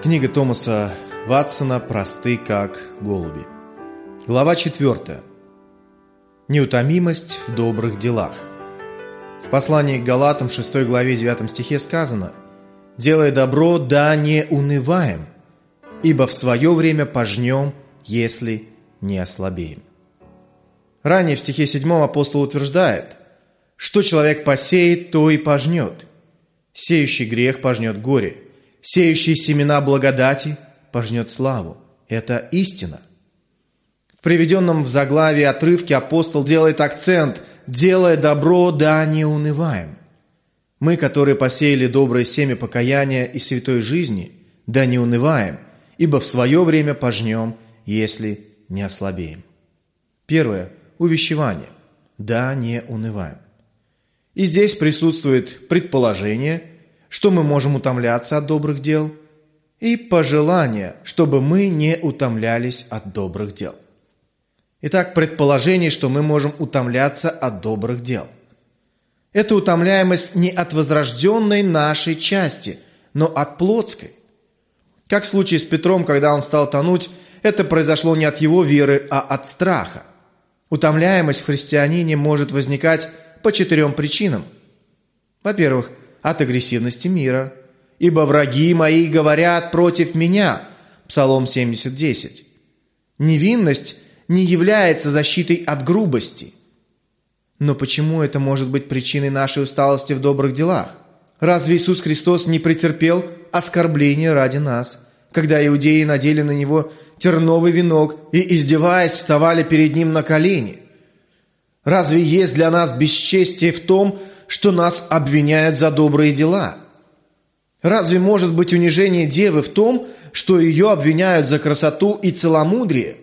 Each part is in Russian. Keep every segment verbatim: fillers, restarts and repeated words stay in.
Книга Томаса Ватсона «Просты, как голуби». Глава четвертая. Неутомимость в добрых делах. В послании к Галатам, шестой главе, девятом стихе сказано: «Делая добро, да не унываем, ибо в свое время пожнем, если не ослабеем». Ранее в стихе седьмом апостол утверждает: «Что человек посеет, то и пожнет. Сеющий грех пожнет горе, сеющий семена благодати пожнет славу». Это истина. В приведенном в заглавии отрывке апостол делает акцент: «Делая добро, да не унываем». Мы, которые посеяли доброе семя покаяния и святой жизни, да не унываем, ибо в свое время пожнем, если не ослабеем. Первое. Увещевание. Да не унываем. И здесь присутствует предположение, что мы можем утомляться от добрых дел, и пожелание, чтобы мы не утомлялись от добрых дел. Итак, предположение, что мы можем утомляться от добрых дел. Это утомляемость не от возрожденной нашей части, но от плотской. Как в случае с Петром, когда он стал тонуть, это произошло не от его веры, а от страха. Утомляемость в христианине может возникать по четырем причинам. Во-первых, от агрессивности мира. «Ибо враги мои говорят против меня» Псалом семьдесят десять. Невинность не является защитой от грубости. Но почему это может быть причиной нашей усталости в добрых делах? Разве Иисус Христос не претерпел оскорбления ради нас, когда иудеи надели на Него терновый венок и, издеваясь, вставали перед Ним на колени? Разве есть для нас бесчестие в том, что нас обвиняют за добрые дела? Разве может быть унижение девы в том, что ее обвиняют за красоту и целомудрие?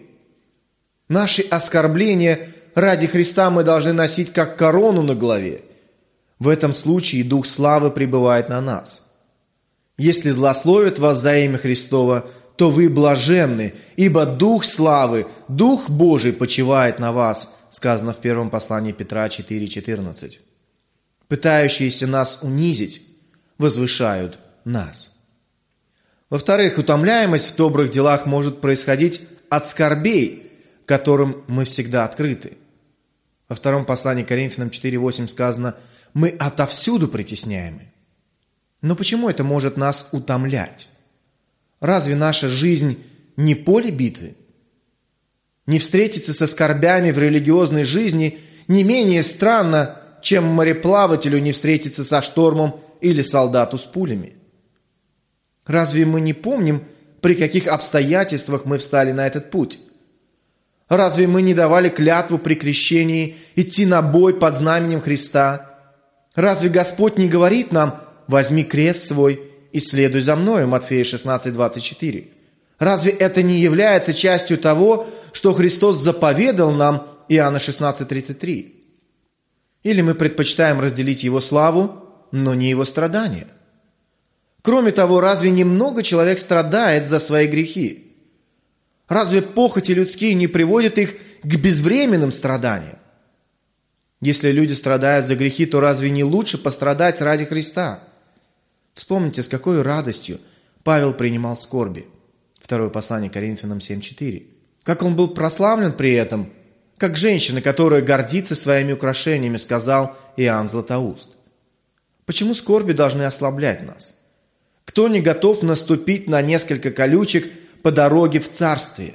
Наши оскорбления ради Христа мы должны носить как корону на голове. В этом случае Дух славы пребывает на нас. Если злословят вас за имя Христово, то вы блаженны, ибо Дух славы, Дух Божий почивает на вас, сказано в первом послании Петра четыре четырнадцать. Пытающиеся нас унизить возвышают нас. Во-вторых, утомляемость в добрых делах может происходить от скорбей, которым мы всегда открыты. Во втором послании к Коринфянам четыре восемь сказано: «Мы отовсюду притесняемы». Но почему это может нас утомлять? Разве наша жизнь не поле битвы? Не встретиться со скорбями в религиозной жизни не менее странно, чем мореплавателю не встретиться со штормом или солдату с пулями. Разве мы не помним, при каких обстоятельствах мы встали на этот путь? Разве мы не давали клятву при крещении идти на бой под знаменем Христа? Разве Господь не говорит нам: «Возьми крест свой и следуй за мною» Матфея шестнадцать двадцать четыре? Разве это не является частью того, что Христос заповедал нам Иоанна шестнадцать тридцать три? Или мы предпочитаем разделить Его славу, но не Его страдания? Кроме того, разве немного человек страдает за свои грехи? Разве похоти людские не приводят их к безвременным страданиям? Если люди страдают за грехи, то разве не лучше пострадать ради Христа? Вспомните, с какой радостью Павел принимал скорби. Второе послание к Коринфянам семь четыре. Как он был прославлен при этом, как женщина, которая гордится своими украшениями, сказал Иоанн Златоуст. Почему скорби должны ослаблять нас? Кто не готов наступить на несколько колючек по дороге в царствие?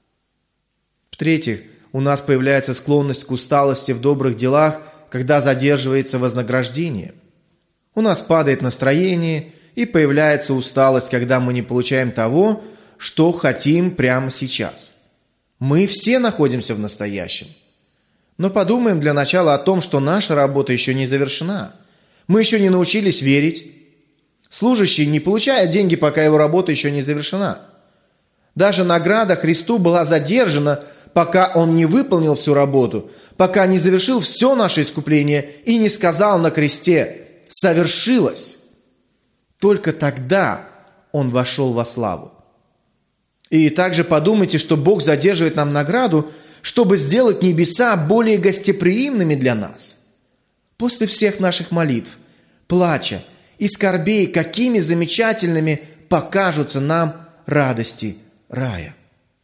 В-третьих, у нас появляется склонность к усталости в добрых делах, когда задерживается вознаграждение. У нас падает настроение, и появляется усталость, когда мы не получаем того, что хотим прямо сейчас. Мы все находимся в настоящем. Но подумаем для начала о том, что наша работа еще не завершена. Мы еще не научились верить. Служащий не получает деньги, пока его работа еще не завершена. Даже награда Христу была задержана, пока Он не выполнил всю работу, пока не завершил все наше искупление и не сказал на кресте: «Совершилось». Только тогда Он вошел во славу. И также подумайте, что Бог задерживает нам награду, чтобы сделать небеса более гостеприимными для нас. После всех наших молитв, плача и скорбей, какими замечательными покажутся нам радости рая.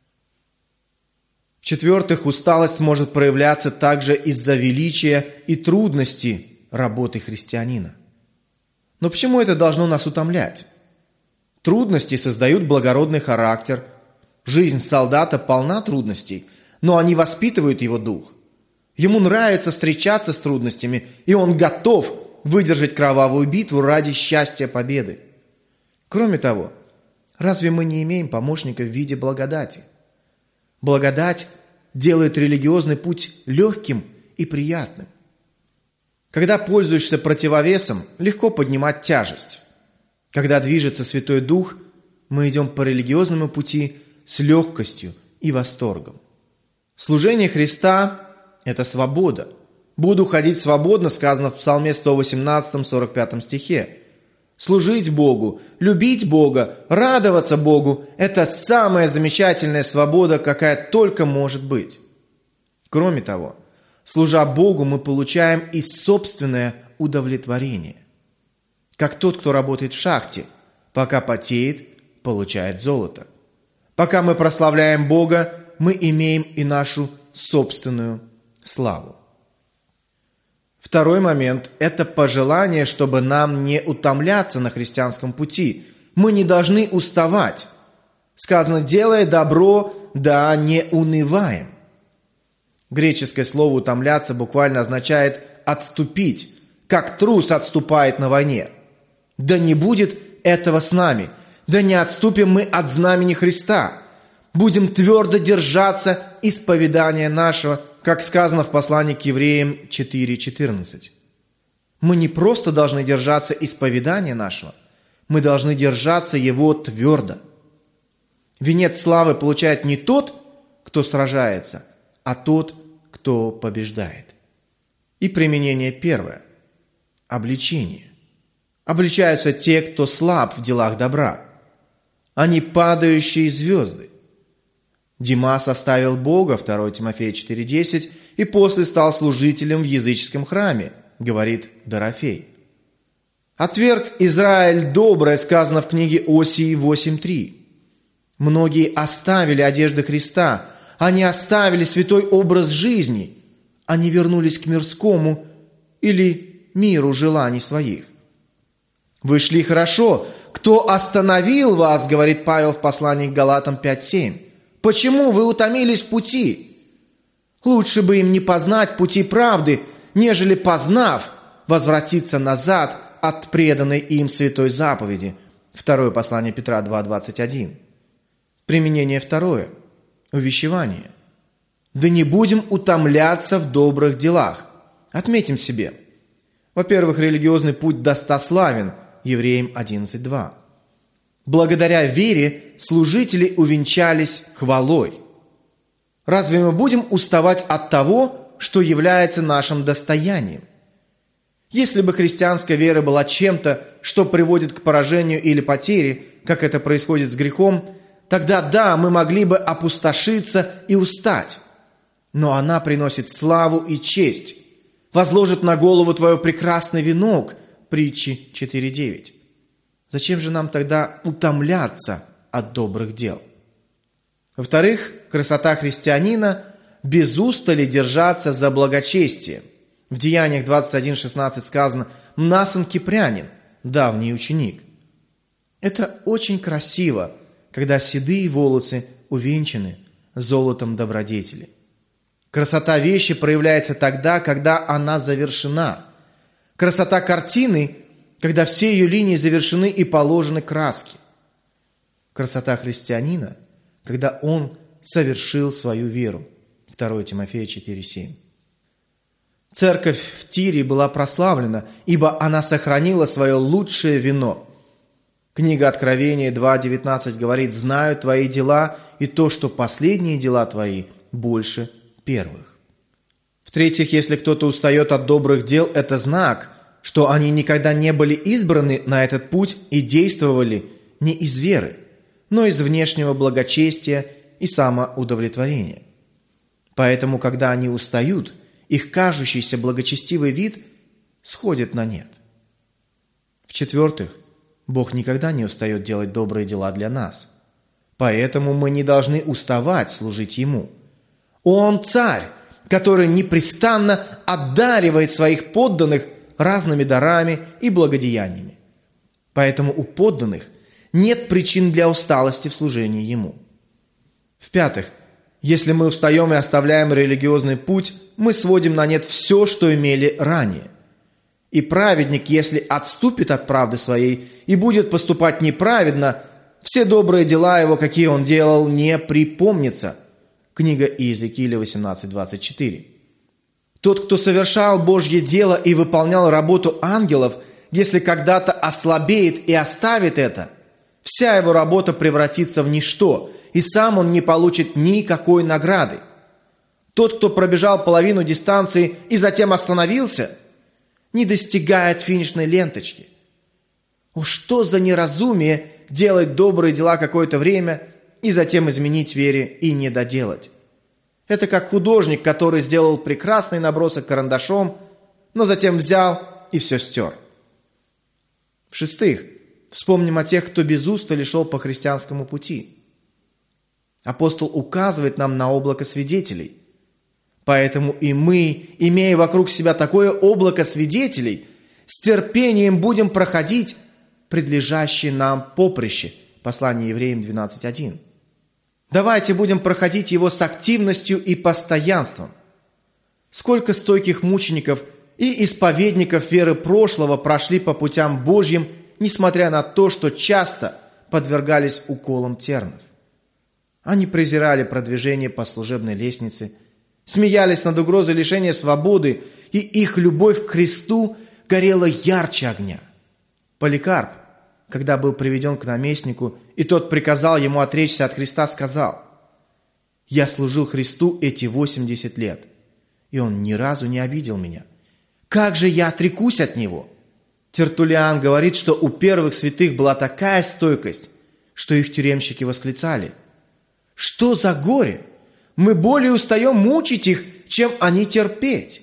В-четвертых, усталость может проявляться также из-за величия и трудности работы христианина. Но почему это должно нас утомлять? Трудности создают благородный характер. Жизнь солдата полна трудностей, но они воспитывают его дух. Ему нравится встречаться с трудностями, и он готов выдержать кровавую битву ради счастья победы. Кроме того, разве мы не имеем помощника в виде благодати? Благодать делает религиозный путь легким и приятным. Когда пользуешься противовесом, легко поднимать тяжесть. Когда движется Святой Дух, мы идем по религиозному пути с легкостью и восторгом. Служение Христа – это свобода. «Буду ходить свободно», сказано в Псалме сто восемнадцатом, сорок пятом стихе. Служить Богу, любить Бога, радоваться Богу – это самая замечательная свобода, какая только может быть. Кроме того, служа Богу, мы получаем и собственное удовлетворение. Как тот, кто работает в шахте, пока потеет, получает золото. Пока мы прославляем Бога, мы имеем и нашу собственную славу. Второй момент – это пожелание, чтобы нам не утомляться на христианском пути. Мы не должны уставать. Сказано, делая добро, да не унываем. Греческое слово «утомляться» буквально означает «отступить», как трус отступает на войне. Да не будет этого с нами, да не отступим мы от знамени Христа. Будем твердо держаться исповедания нашего, как сказано в послании к Евреям четыре четырнадцать. Мы не просто должны держаться исповедания нашего, мы должны держаться его твердо. Венец славы получает не тот, кто сражается, а тот, кто побеждает. И применение первое – обличение. Обличаются те, кто слаб в делах добра. Они падающие звезды. Димас оставил Бога, второе Тимофея четыре десять, и после стал служителем в языческом храме, говорит Дорофей. Отверг Израиль доброе, сказано в книге Осии восемь три. Многие оставили одежды Христа, они оставили святой образ жизни, они вернулись к мирскому или миру желаний своих. Вы шли хорошо. Кто остановил вас, говорит Павел в послании к Галатам пять семь. Почему вы утомились в пути? Лучше бы им не познать пути правды, нежели, познав, возвратиться назад от преданной им святой заповеди. Второе послание Петра два двадцать один. Применение второе. Увещевание. Да не будем утомляться в добрых делах. Отметим себе. Во-первых, религиозный путь достославен. Евреям одиннадцать два. Благодаря вере служители увенчались хвалой. Разве мы будем уставать от того, что является нашим достоянием? Если бы христианская вера была чем-то, что приводит к поражению или потере, как это происходит с грехом, тогда да, мы могли бы опустошиться и устать. Но она приносит славу и честь, возложит на голову твой прекрасный венок, притчи четыре девять. Зачем же нам тогда утомляться от добрых дел? Во-вторых, красота христианина – без устали держаться за благочестие. В Деяниях двадцать один шестнадцать сказано «Мнасон Кипрянин, давний ученик». Это очень красиво, когда седые волосы увенчаны золотом добродетели. Красота вещи проявляется тогда, когда она завершена. Красота картины, когда все ее линии завершены и положены краски. Красота христианина, когда он совершил свою веру. второе Тимофея четыре семь. Церковь в Тире была прославлена, ибо она сохранила свое лучшее вино. Книга Откровения два девятнадцать говорит: «Знаю твои дела и то, что последние дела твои больше первых». В-третьих, если кто-то устает от добрых дел, это знак, что они никогда не были избраны на этот путь и действовали не из веры, но из внешнего благочестия и самоудовлетворения. Поэтому, когда они устают, их кажущийся благочестивый вид сходит на нет. В-четвертых, Бог никогда не устает делать добрые дела для нас. Поэтому мы не должны уставать служить Ему. Он царь, который непрестанно одаривает своих подданных разными дарами и благодеяниями. Поэтому у подданных нет причин для усталости в служении Ему. В-пятых, если мы устаем и оставляем религиозный путь, мы сводим на нет все, что имели ранее. И праведник, если отступит от правды своей и будет поступать неправедно, все добрые дела его, какие он делал, не припомнятся. Книга Иезекииля восемнадцать двадцать четыре. Тот, кто совершал Божье дело и выполнял работу ангелов, если когда-то ослабеет и оставит это, вся его работа превратится в ничто, и сам он не получит никакой награды. Тот, кто пробежал половину дистанции и затем остановился, не достигает финишной ленточки. О, что за неразумие делать добрые дела какое-то время и затем изменить вере и не доделать. Это как художник, который сделал прекрасный набросок карандашом, но затем взял и все стер. В-шестых, вспомним о тех, кто без устали шел по христианскому пути. Апостол указывает нам на облако свидетелей. Поэтому и мы, имея вокруг себя такое облако свидетелей, с терпением будем проходить предлежащее нам поприще. Послание Евреям двенадцать один. Давайте будем проходить его с активностью и постоянством. Сколько стойких мучеников и исповедников веры прошлого прошли по путям Божьим, несмотря на то, что часто подвергались уколам тернов. Они презирали продвижение по служебной лестнице, смеялись над угрозой лишения свободы, и их любовь к Христу горела ярче огня. Поликарп, когда был приведен к наместнику, и тот приказал ему отречься от Христа, сказал: «Я служил Христу эти восемьдесят лет, и Он ни разу не обидел меня. Как же я отрекусь от Него?» Тертуллиан говорит, что у первых святых была такая стойкость, что их тюремщики восклицали: «Что за горе? Мы более устаем мучить их, чем они терпеть».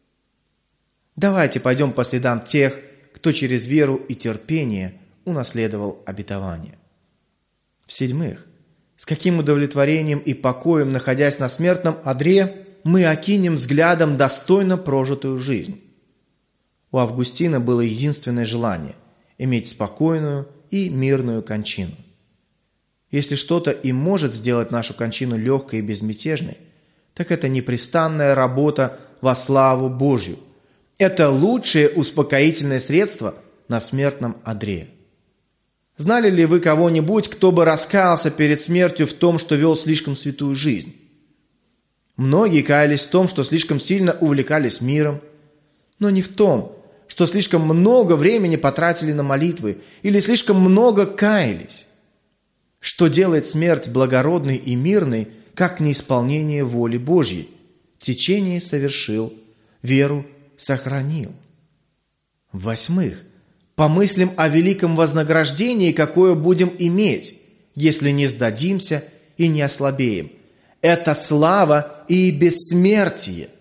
Давайте пойдем по следам тех, кто через веру и терпение унаследовал обетование. В-седьмых, с каким удовлетворением и покоем, находясь на смертном одре, мы окинем взглядом достойно прожитую жизнь. У Августина было единственное желание – иметь спокойную и мирную кончину. Если что-то и может сделать нашу кончину легкой и безмятежной, так это непрестанная работа во славу Божью. Это лучшее успокоительное средство на смертном одре. Знали ли вы кого-нибудь, кто бы раскаялся перед смертью в том, что вел слишком святую жизнь? Многие каялись в том, что слишком сильно увлекались миром, но не в том, что слишком много времени потратили на молитвы или слишком много каялись. Что делает смерть благородной и мирной, как неисполнение воли Божьей? Течение совершил, веру сохранил. В-восьмых, помыслим о великом вознаграждении, какое будем иметь, если не сдадимся и не ослабеем. Это слава и бессмертие.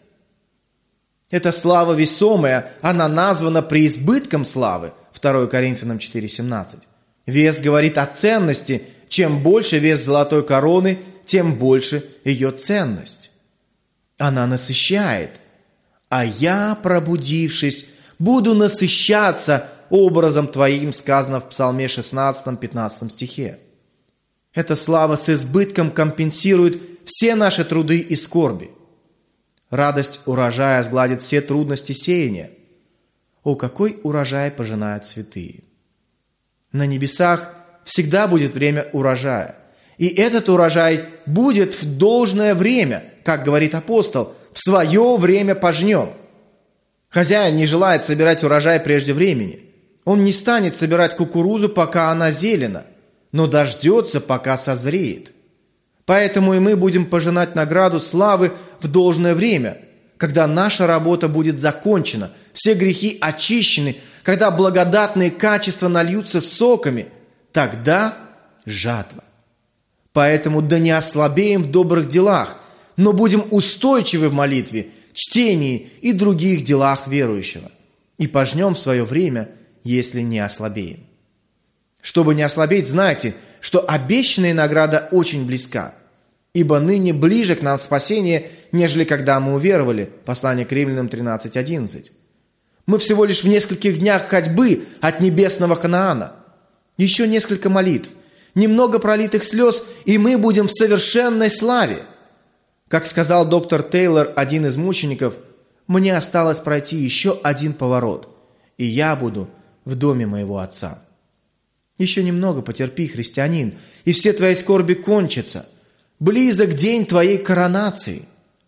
Эта слава весомая, она названа преизбытком славы. второе Коринфянам четыре семнадцать. Вес говорит о ценности. Чем больше вес золотой короны, тем больше ее ценность. Она насыщает. А я, пробудившись, буду насыщаться образом Твоим, сказано в Псалме шестнадцатом пятнадцатом стихе. Эта слава с избытком компенсирует все наши труды и скорби. Радость урожая сгладит все трудности сеяния. О, какой урожай пожинают святые! На небесах всегда будет время урожая. И этот урожай будет в должное время, как говорит апостол, в свое время пожнем. Хозяин не желает собирать урожай прежде времени. Он не станет собирать кукурузу, пока она зелена, но дождется, пока созреет. Поэтому и мы будем пожинать награду славы в должное время, когда наша работа будет закончена, все грехи очищены, когда благодатные качества нальются соками, тогда жатва. Поэтому да не ослабеем в добрых делах, но будем устойчивы в молитве, чтении и других делах верующего, и пожнем в свое время, если не ослабеем. Чтобы не ослабеть, знайте, что обещанная награда очень близка. Ибо ныне ближе к нам спасение, нежели когда мы уверовали. Послание к Римлянам тринадцать одиннадцать. Мы всего лишь в нескольких днях ходьбы от небесного Ханаана. Еще несколько молитв, немного пролитых слез, и мы будем в совершенной славе. Как сказал доктор Тейлор, один из мучеников, мне осталось пройти еще один поворот, и я буду в доме моего Отца. Еще немного потерпи, христианин, и все твои скорби кончатся. Близок день твоей коронации.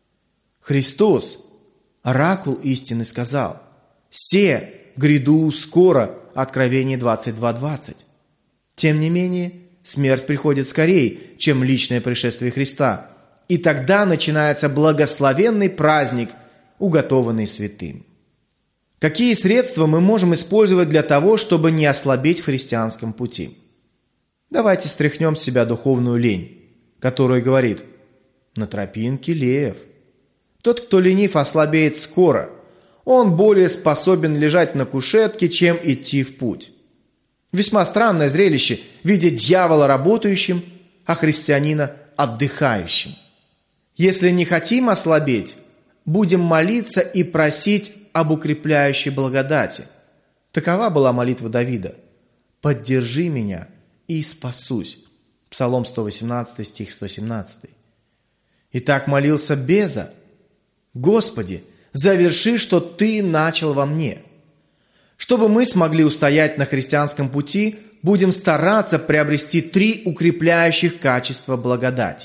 Христос, оракул истины, сказал: «Се гряду скоро», Откровение двадцать два двадцать. Тем не менее, смерть приходит скорее, чем личное пришествие Христа, и тогда начинается благословенный праздник, уготованный святым. Какие средства мы можем использовать для того, чтобы не ослабеть в христианском пути? Давайте стряхнем с себя духовную лень, которая говорит: «На тропинке лев». Тот, кто ленив, ослабеет скоро. Он более способен лежать на кушетке, чем идти в путь. Весьма странное зрелище видеть дьявола работающим, а христианина отдыхающим. Если не хотим ослабеть, будем молиться и просить об укрепляющей благодати. Такова была молитва Давида: «Поддержи меня и спасусь». Псалом сто восемнадцатый, стих сто семнадцатый. И так молился Беза: «Господи, заверши, что Ты начал во мне». Чтобы мы смогли устоять на христианском пути, будем стараться приобрести три укрепляющих качества благодати.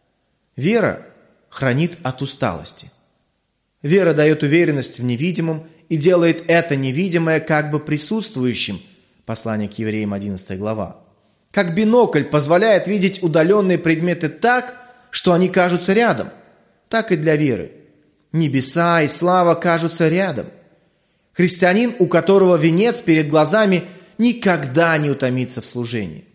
Вера хранит от усталости. Вера дает уверенность в невидимом и делает это невидимое как бы присутствующим. Послание к Евреям, одиннадцатая глава. Как бинокль позволяет видеть удаленные предметы так, что они кажутся рядом, так и для веры. Небеса и слава кажутся рядом. Христианин, у которого венец перед глазами, никогда не утомится в служении.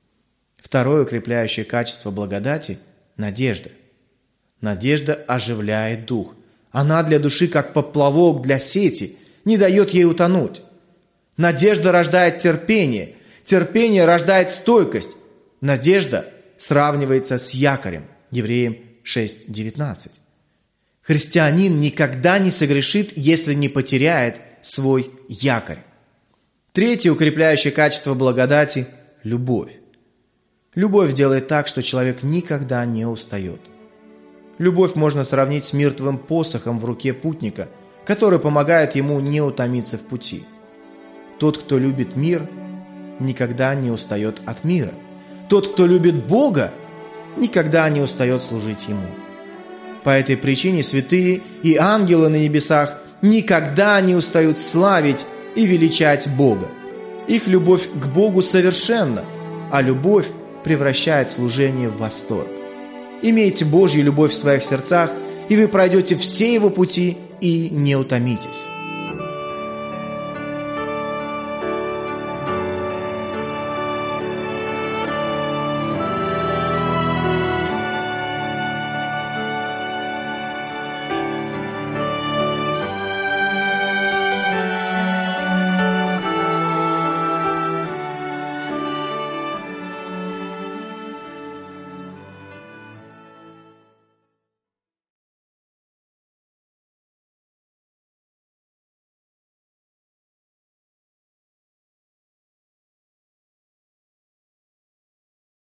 Второе укрепляющее качество благодати – надежда. Надежда оживляет дух. Она для души, как поплавок для сети, не дает ей утонуть. Надежда рождает терпение. Терпение рождает стойкость. Надежда сравнивается с якорем. Евреям шесть девятнадцать. Христианин никогда не согрешит, если не потеряет свой якорь. Третье укрепляющее качество благодати – любовь. Любовь делает так, что человек никогда не устает. Любовь можно сравнить с мертвым посохом в руке путника, который помогает ему не утомиться в пути. Тот, кто любит мир, никогда не устает от мира. Тот, кто любит Бога, никогда не устает служить Ему. По этой причине святые и ангелы на небесах никогда не устают славить и величать Бога. Их любовь к Богу совершенна, а любовь превращает служение в восторг. Имейте Божью любовь в своих сердцах, и вы пройдете все Его пути и не утомитесь.